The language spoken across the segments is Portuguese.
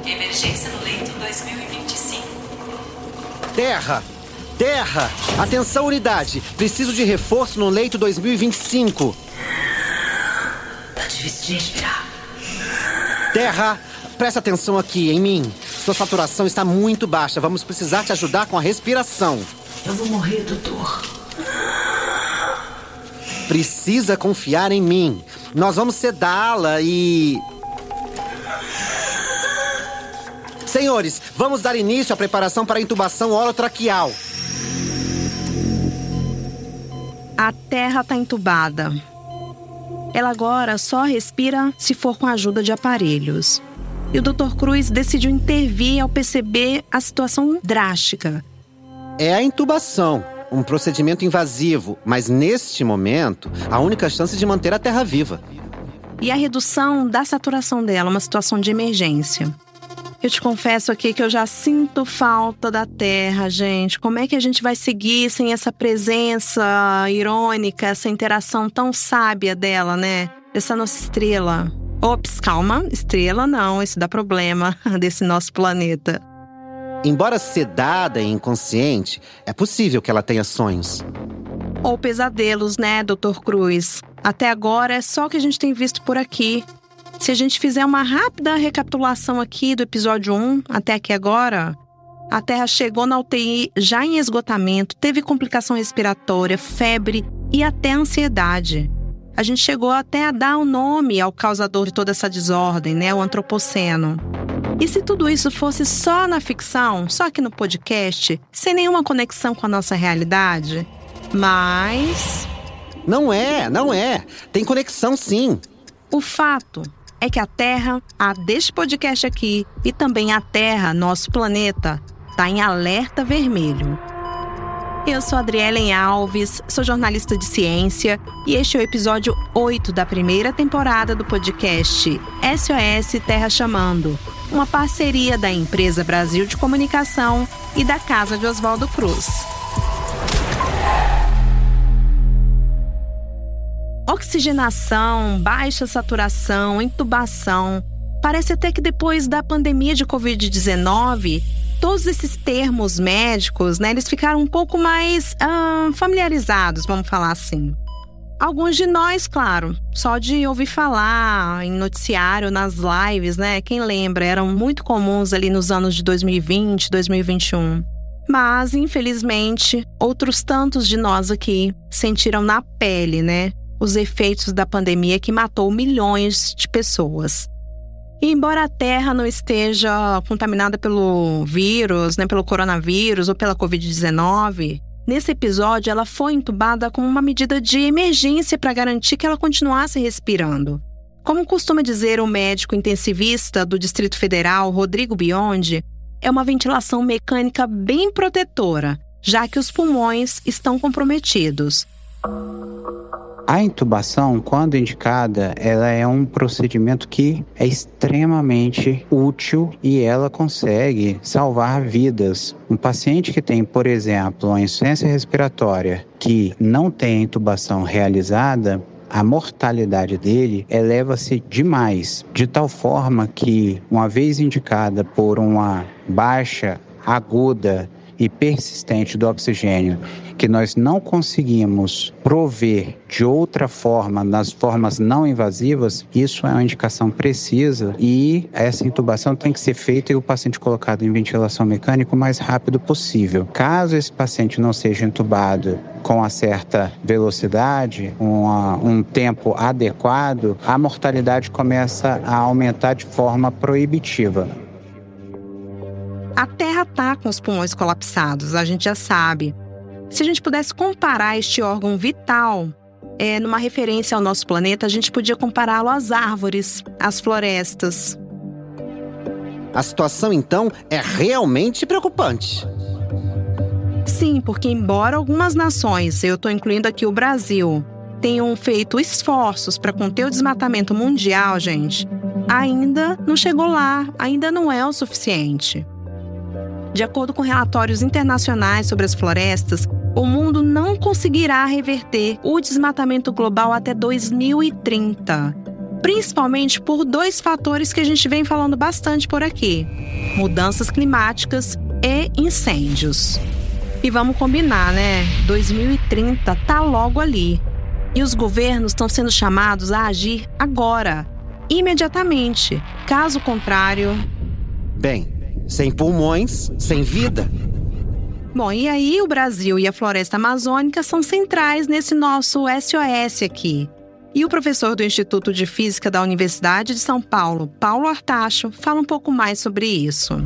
Emergência no leito 2025. Terra! Terra! Atenção, unidade! Preciso de reforço no leito 2025. Tá difícil de respirar. Terra! Presta atenção aqui, em mim. Sua saturação está muito baixa. Vamos precisar te ajudar com a respiração. Eu vou morrer, doutor. Precisa confiar em mim. Nós vamos sedá-la e... Senhores, vamos dar início à preparação para a intubação orotraqueal. A Terra está entubada. Ela agora só respira se for com a ajuda de aparelhos. E o Dr. Cruz decidiu intervir ao perceber a situação drástica. É a intubação, um procedimento invasivo, mas neste momento, a única chance de manter a Terra viva. E a redução da saturação dela, uma situação de emergência. Eu te confesso aqui que eu já sinto falta da Terra, gente. Como é que a gente vai seguir sem essa presença irônica, essa interação tão sábia dela, né? Dessa nossa estrela. Ops, calma, estrela não, isso dá problema desse nosso planeta. Embora sedada e inconsciente, é possível que ela tenha sonhos. Ou pesadelos, né, Dr. Cruz? Até agora é só o que a gente tem visto por aqui. Se a gente fizer uma rápida recapitulação aqui do episódio 1 até aqui agora, a Terra chegou na UTI já em esgotamento, teve complicação respiratória, febre e até ansiedade. A gente chegou até a dar o nome ao causador de toda essa desordem, né? O antropoceno. E se tudo isso fosse só na ficção, só aqui no podcast, sem nenhuma conexão com a nossa realidade? Mas... Não é. Tem conexão, sim. O fato é que a Terra, a deste podcast aqui, e também a Terra, nosso planeta, está em alerta vermelho. Eu sou Adrielen Alves, sou jornalista de ciência e este é o episódio 8 da primeira temporada do podcast SOS Terra Chamando, uma parceria da Empresa Brasil de Comunicação e da Casa de Oswaldo Cruz. Oxigenação, baixa saturação, intubação. Parece até que depois da pandemia de Covid-19, todos esses termos médicos, né, eles ficaram um pouco mais familiarizados, vamos falar assim. Alguns de nós, claro, só de ouvir falar em noticiário, nas lives, né, quem lembra, eram muito comuns ali nos anos de 2020, 2021. Mas, infelizmente, outros tantos de nós aqui sentiram na pele, né, os efeitos da pandemia que matou milhões de pessoas. E embora a Terra não esteja contaminada pelo vírus, né, pelo coronavírus ou pela Covid-19, nesse episódio ela foi entubada como uma medida de emergência para garantir que ela continuasse respirando. Como costuma dizer o médico intensivista do Distrito Federal, Rodrigo Biondi, é uma ventilação mecânica bem protetora, já que os pulmões estão comprometidos. A intubação, quando indicada, ela é um procedimento que é extremamente útil e ela consegue salvar vidas. Um paciente que tem, por exemplo, uma insuficiência respiratória que não tem a intubação realizada, a mortalidade dele eleva-se demais, de tal forma que, uma vez indicada por uma baixa aguda e persistente do oxigênio, que nós não conseguimos prover de outra forma, nas formas não invasivas, isso é uma indicação precisa e essa intubação tem que ser feita e o paciente colocado em ventilação mecânica o mais rápido possível. Caso esse paciente não seja intubado com uma certa velocidade, um tempo adequado, a mortalidade começa a aumentar de forma proibitiva. A Terra está com os pulmões colapsados, a gente já sabe. Se a gente pudesse comparar este órgão vital, numa referência ao nosso planeta, a gente podia compará-lo às árvores, às florestas. A situação, então, é realmente preocupante. Sim, porque embora algumas nações, eu estou incluindo aqui o Brasil, tenham feito esforços para conter o desmatamento mundial, gente, ainda não chegou lá, ainda não é o suficiente. De acordo com relatórios internacionais sobre as florestas, o mundo não conseguirá reverter o desmatamento global até 2030. principalmente por 2 fatores que a gente vem falando bastante por aqui: mudanças climáticas e incêndios. E vamos combinar, né? 2030 tá logo ali. E os governos estão sendo chamados a agir agora, imediatamente. Caso contrário... Bem, sem pulmões, sem vida. Bom, e aí o Brasil e a floresta amazônica são centrais nesse nosso SOS aqui. E o professor do Instituto de Física da Universidade de São Paulo, Paulo Artacho, fala um pouco mais sobre isso.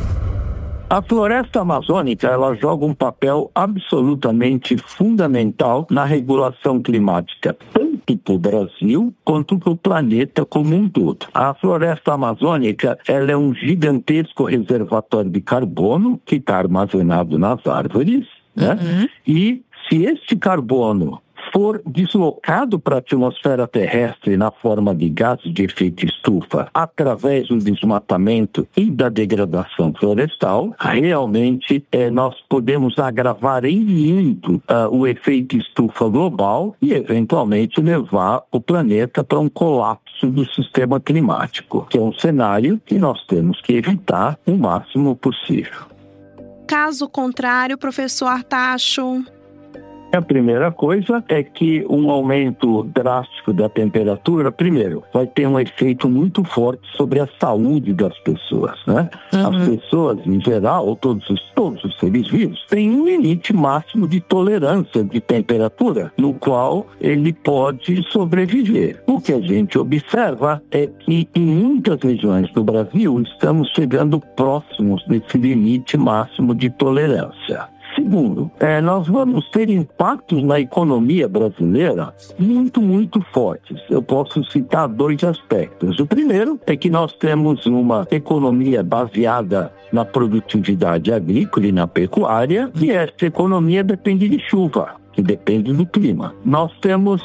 A floresta amazônica, ela joga um papel absolutamente fundamental na regulação climática, tanto para o Brasil quanto para o planeta como um todo. A floresta amazônica, ela é um gigantesco reservatório de carbono que está armazenado nas árvores, né? E se este carbono for deslocado para a atmosfera terrestre na forma de gases de efeito estufa através do desmatamento e da degradação florestal, realmente nós podemos agravar em muito o efeito estufa global e eventualmente levar o planeta para um colapso do sistema climático, que é um cenário que nós temos que evitar o máximo possível. Caso contrário, professor Artacho... A primeira coisa é que um aumento drástico da temperatura, primeiro, vai ter um efeito muito forte sobre a saúde das pessoas, né? As pessoas, em geral, todos os seres vivos, têm um limite máximo de tolerância de temperatura, no qual ele pode sobreviver. O que a gente observa é que em muitas regiões do Brasil estamos chegando próximos desse limite máximo de tolerância. Segundo, nós vamos ter impactos na economia brasileira muito, muito fortes. Eu posso citar 2 aspectos. O primeiro é que nós temos uma economia baseada na produtividade agrícola e na pecuária, e essa economia depende de chuva, que depende do clima. Nós temos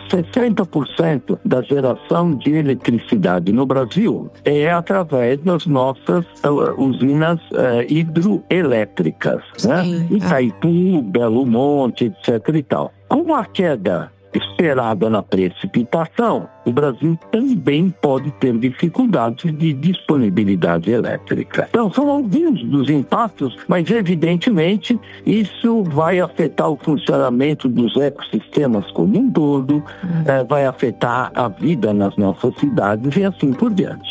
60% da geração de eletricidade no Brasil através das nossas usinas hidroelétricas, né? Itaipu, Belo Monte, etc. e tal. Com a queda esperada na precipitação, o Brasil também pode ter dificuldades de disponibilidade elétrica. Então, são alguns dos impactos, mas evidentemente isso vai afetar o funcionamento dos ecossistemas como um todo, vai afetar a vida nas nossas cidades e assim por diante.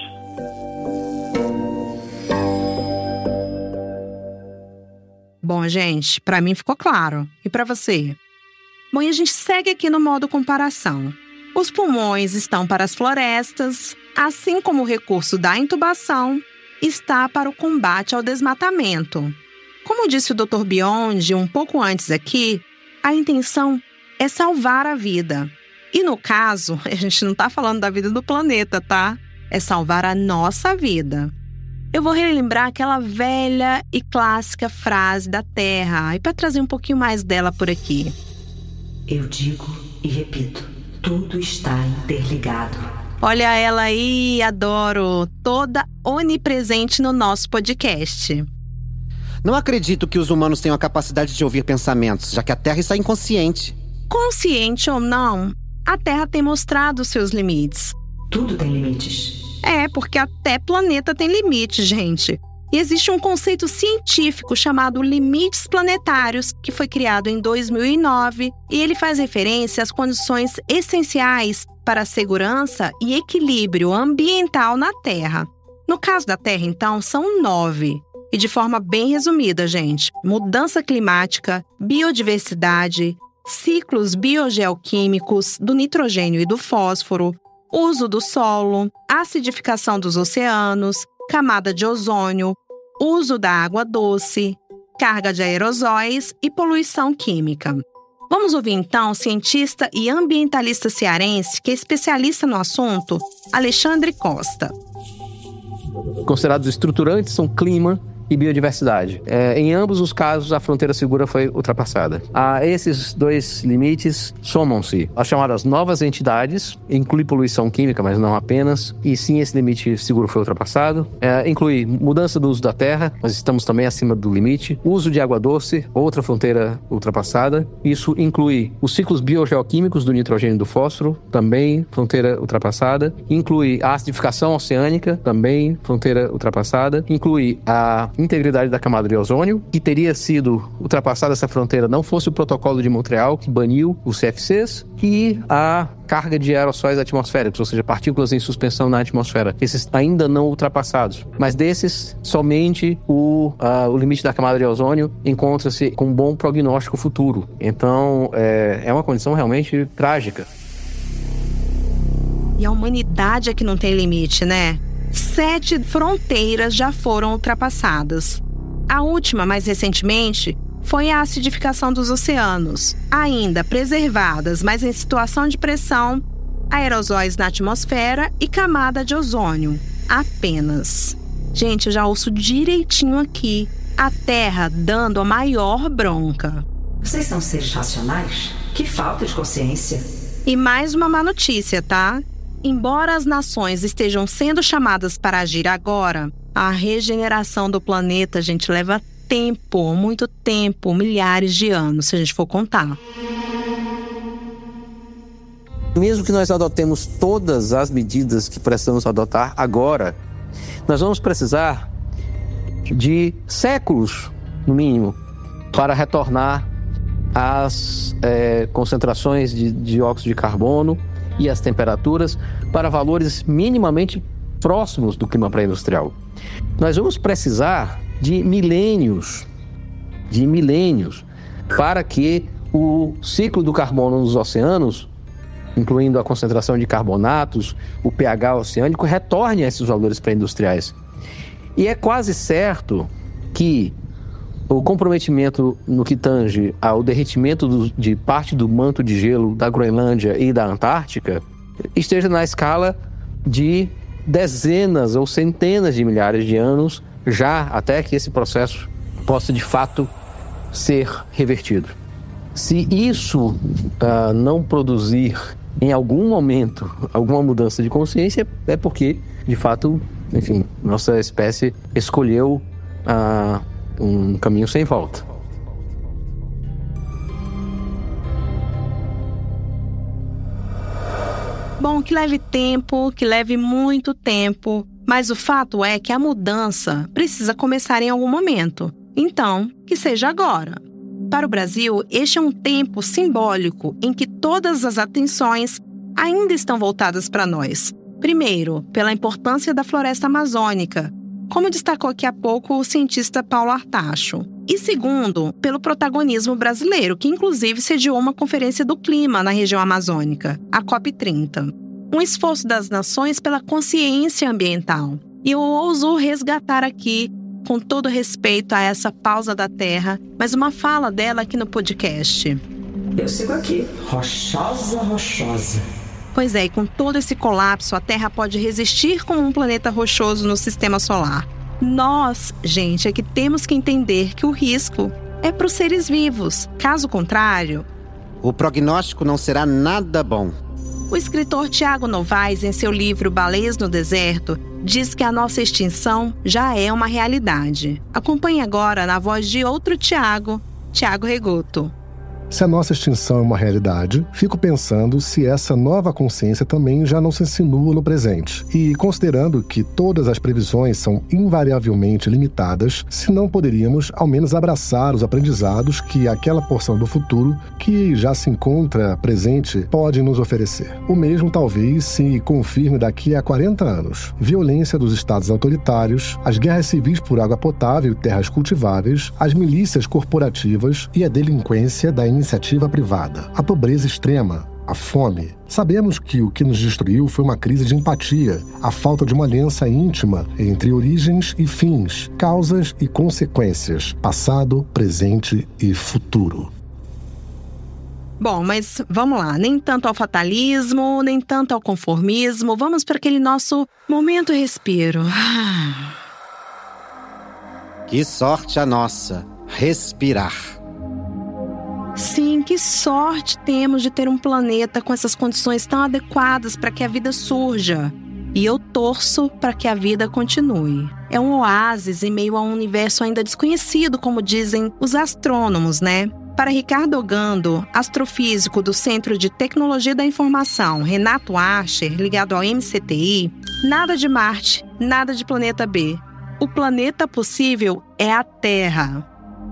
Bom, gente, para mim ficou claro. E para você? Bom, e a gente segue aqui no modo comparação. Os pulmões estão para as florestas, assim como o recurso da intubação está para o combate ao desmatamento. Como disse o Dr. Biondi um pouco antes aqui, a intenção é salvar a vida. E no caso, a gente não está falando da vida do planeta, tá? É salvar a nossa vida. Eu vou relembrar aquela velha e clássica frase da Terra, e para trazer um pouquinho mais dela por aqui. Eu digo e repito, tudo está interligado. Olha ela aí, adoro, toda onipresente no nosso podcast. Não acredito que os humanos tenham a capacidade de ouvir pensamentos, já que a Terra está inconsciente. Consciente ou não, a Terra tem mostrado seus limites. Tudo tem limites. Porque até planeta tem limite, gente. E existe um conceito científico chamado limites planetários, que foi criado em 2009, e ele faz referência às condições essenciais para a segurança e equilíbrio ambiental na Terra. No caso da Terra, então, são 9. E de forma bem resumida, gente, mudança climática, biodiversidade, ciclos biogeoquímicos do nitrogênio e do fósforo, uso do solo, acidificação dos oceanos, camada de ozônio, uso da água doce, carga de aerosóis e poluição química. Vamos ouvir então o cientista e ambientalista cearense, que é especialista no assunto, Alexandre Costa. Considerados estruturantes são clima, e biodiversidade. Em ambos os casos, a fronteira segura foi ultrapassada. A esses dois limites somam-se as chamadas novas entidades, inclui poluição química, mas não apenas, e sim, esse limite seguro foi ultrapassado. Inclui mudança do uso da terra, mas estamos também acima do limite. Uso de água doce, outra fronteira ultrapassada. Isso inclui os ciclos biogeoquímicos do nitrogênio e do fósforo, também fronteira ultrapassada. Inclui a acidificação oceânica, também fronteira ultrapassada. Inclui a integridade da camada de ozônio, que teria sido ultrapassada essa fronteira não fosse o protocolo de Montreal, que baniu os CFCs, e a carga de aerossóis atmosféricos, ou seja, partículas em suspensão na atmosfera, esses ainda não ultrapassados. Mas desses, somente o limite da camada de ozônio encontra-se com um bom prognóstico futuro. Então, é uma condição realmente trágica. E a humanidade é que não tem limite, né? 7 fronteiras já foram ultrapassadas. A última, mais recentemente, foi a acidificação dos oceanos, ainda preservadas, mas em situação de pressão, aerosóis na atmosfera e camada de ozônio, apenas. Gente, eu já ouço direitinho aqui, a Terra dando a maior bronca. Vocês são seres racionais? Que falta de consciência. E mais uma má notícia, tá? Embora as nações estejam sendo chamadas para agir agora, a regeneração do planeta, gente, leva tempo, muito tempo, milhares de anos, se a gente for contar. Mesmo que nós adotemos todas as medidas que precisamos adotar agora, nós vamos precisar de séculos, no mínimo, para retornar às concentrações de dióxido de carbono e as temperaturas para valores minimamente próximos do clima pré-industrial. Nós vamos precisar de milênios para que o ciclo do carbono nos oceanos, incluindo a concentração de carbonatos, o pH oceânico, retorne a esses valores pré-industriais. E é quase certo que o comprometimento no que tange ao derretimento de parte do manto de gelo da Groenlândia e da Antártica esteja na escala de dezenas ou centenas de milhares de anos, já até que esse processo possa de fato ser revertido. Se isso não produzir em algum momento alguma mudança de consciência, é porque de fato, enfim, nossa espécie escolheu um caminho sem volta. Bom, que leve tempo, que leve muito tempo, mas o fato é que a mudança precisa começar em algum momento. Então, que seja agora. Para o Brasil, este é um tempo simbólico em que todas as atenções ainda estão voltadas para nós. Primeiro, pela importância da floresta amazônica, como destacou aqui há pouco o cientista Paulo Artacho. E segundo, pelo protagonismo brasileiro, que inclusive sediou uma conferência do clima na região amazônica, a COP30. Um esforço das nações pela consciência ambiental. E eu ouso resgatar aqui, com todo respeito a essa pausa da Terra, mas uma fala dela aqui no podcast. Eu sigo aqui, rochosa. Pois é, e com todo esse colapso, a Terra pode resistir como um planeta rochoso no sistema solar. Nós, gente, é que temos que entender que o risco é para os seres vivos. Caso contrário, o prognóstico não será nada bom. O escritor Tiago Novaes, em seu livro Baleias no Deserto, diz que a nossa extinção já é uma realidade. Acompanhe agora na voz de outro Tiago Regoto. Se a nossa extinção é uma realidade, fico pensando se essa nova consciência também já não se insinua no presente. E considerando que todas as previsões são invariavelmente limitadas, se não poderíamos ao menos abraçar os aprendizados que aquela porção do futuro que já se encontra presente pode nos oferecer. O mesmo talvez se confirme daqui a 40 anos. Violência dos estados autoritários, as guerras civis por água potável e terras cultiváveis, as milícias corporativas e a delinquência da iniciativa privada, a pobreza extrema, a fome. Sabemos que o que nos destruiu foi uma crise de empatia, a falta de uma aliança íntima entre origens e fins, causas e consequências, passado, presente e futuro. Bom, mas vamos lá, nem tanto ao fatalismo, nem tanto ao conformismo, vamos para aquele nosso momento respiro. Que sorte a nossa, respirar. Sim, que sorte temos de ter um planeta com essas condições tão adequadas para que a vida surja. E eu torço para que a vida continue. É um oásis em meio a um universo ainda desconhecido, como dizem os astrônomos, né? Para Ricardo Ogando, astrofísico do Centro de Tecnologia da Informação, Renato Archer, ligado ao MCTI, nada de Marte, nada de planeta B. O planeta possível é a Terra.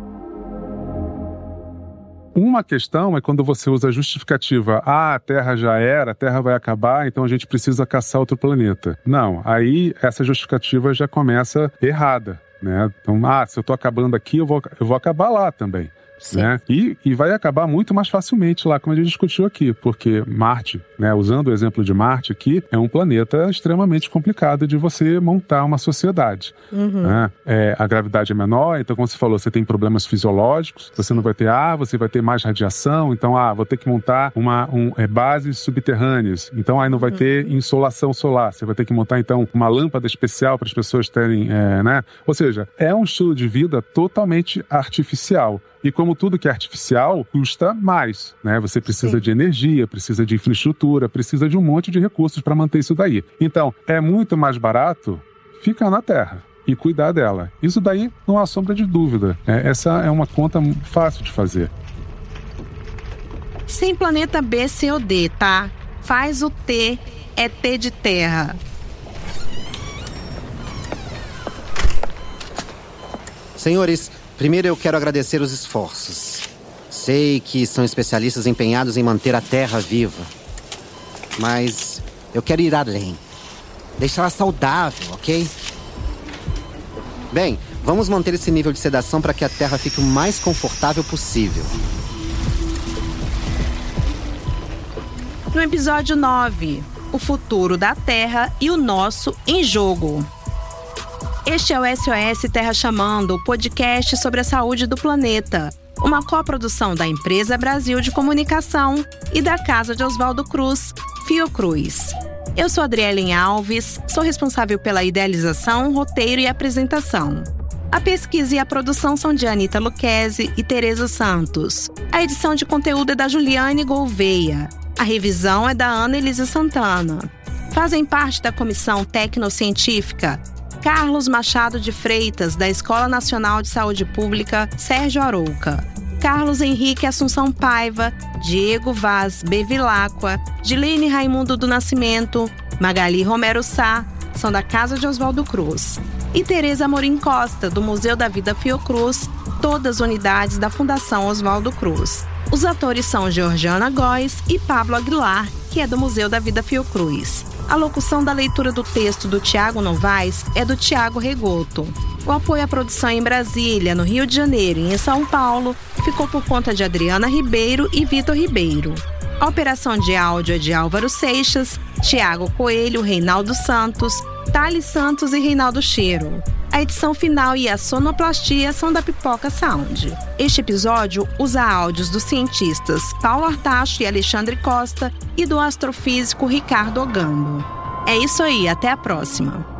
Uma questão é quando você usa a justificativa, a Terra já era, a Terra vai acabar, então a gente precisa caçar outro planeta. Não, aí essa justificativa já começa errada, né? Então, se eu estou acabando aqui, eu vou acabar lá também. Né? E vai acabar muito mais facilmente lá, como a gente discutiu aqui, porque Marte, né, usando o exemplo de Marte aqui, é um planeta extremamente complicado de você montar uma sociedade. Né? A gravidade é menor, então como você falou, você tem problemas fisiológicos, você não vai ter ar, você vai ter mais radiação, então vou ter que montar bases subterrâneas, então aí não vai ter insolação solar, você vai ter que montar então uma lâmpada especial para as pessoas terem, né? Ou seja, é um estilo de vida totalmente artificial. E como tudo que é artificial, custa mais, né? Você precisa de energia, precisa de infraestrutura, precisa de um monte de recursos para manter isso daí. Então, é muito mais barato ficar na Terra e cuidar dela. Isso daí não há sombra de dúvida. Essa é uma conta fácil de fazer. Sem planeta B, C ou D, tá? Faz o T, é T de Terra. Senhores, primeiro eu quero agradecer os esforços. Sei que são especialistas empenhados em manter a Terra viva. Mas eu quero ir além. Deixá-la saudável, ok? Bem, vamos manter esse nível de sedação para que a Terra fique o mais confortável possível. No episódio 9, o futuro da Terra e o nosso em jogo. Este é o SOS Terra Chamando, o podcast sobre a saúde do planeta. Uma coprodução da Empresa Brasil de Comunicação e da Casa de Oswaldo Cruz, Fiocruz. Eu sou Adrielen Alves, sou responsável pela idealização, roteiro e apresentação. A pesquisa e a produção são de Anitta Lucchesi e Tereza Santos. A edição de conteúdo é da Juliane Gouveia. A revisão é da Ana Elisa Santana. Fazem parte da comissão tecnocientífica Carlos Machado de Freitas, da Escola Nacional de Saúde Pública Sérgio Arouca, Carlos Henrique Assunção Paiva, Diego Vaz Bevilacqua, Dilene Raimundo do Nascimento, Magali Romero Sá, são da Casa de Oswaldo Cruz, e Tereza Amorim Costa, do Museu da Vida Fiocruz, todas unidades da Fundação Oswaldo Cruz. Os atores são Georgiana Góes e Pablo Aguilar, que é do Museu da Vida Fiocruz. A locução da leitura do texto do Tiago Novaes é do Tiago Regoto. O apoio à produção em Brasília, no Rio de Janeiro e em São Paulo ficou por conta de Adriana Ribeiro e Vitor Ribeiro. A operação de áudio é de Álvaro Seixas, Tiago Coelho, Reinaldo Santos, Thales Santos e Reinaldo Cheiro. A edição final e a sonoplastia são da Pipoca Sound. Este episódio usa áudios dos cientistas Paulo Artacho e Alexandre Costa e do astrofísico Ricardo Ogando. É isso aí, até a próxima!